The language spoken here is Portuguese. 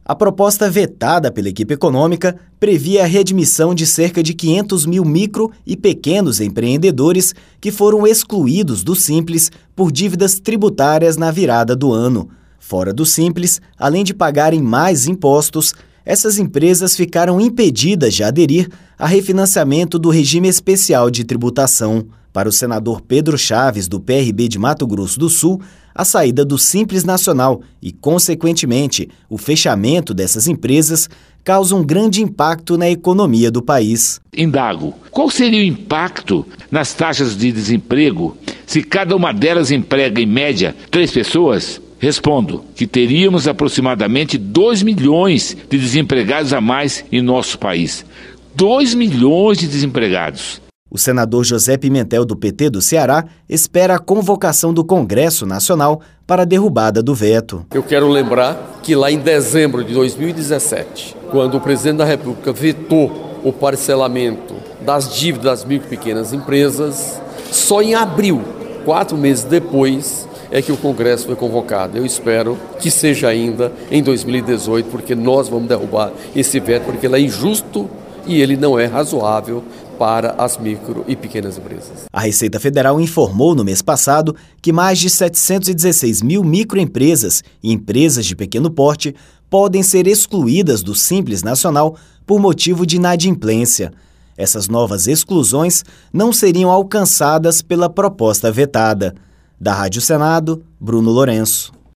A proposta vetada pela equipe econômica previa a readmissão de cerca de 500 mil micro e pequenos empreendedores que foram excluídos do Simples por dívidas tributárias na virada do ano. Fora do Simples, além de pagarem mais impostos, essas empresas ficaram impedidas de aderir a refinanciamento do regime especial de tributação. Para o senador Pedro Chaves, do PRB de Mato Grosso do Sul, a saída do Simples Nacional e, consequentemente, o fechamento dessas empresas causa um grande impacto na economia do país. Indago, qual seria o impacto nas taxas de desemprego se cada uma delas emprega, em média, 3 pessoas? Respondo que teríamos aproximadamente 2 milhões de desempregados a mais em nosso país. 2 milhões de desempregados. O senador José Pimentel, do PT do Ceará, espera a convocação do Congresso Nacional para a derrubada do veto. Eu quero lembrar que lá em dezembro de 2017, quando o presidente da República vetou o parcelamento das dívidas das micro e pequenas empresas, só em abril, 4 meses depois, é que o Congresso foi convocado. Eu espero que seja ainda em 2018, porque nós vamos derrubar esse veto, porque ele é injusto e ele não é razoável para as micro e pequenas empresas. A Receita Federal informou no mês passado que mais de 716 mil microempresas e empresas de pequeno porte podem ser excluídas do Simples Nacional por motivo de inadimplência. Essas novas exclusões não seriam alcançadas pela proposta vetada. Da Rádio Senado, Bruno Lourenço.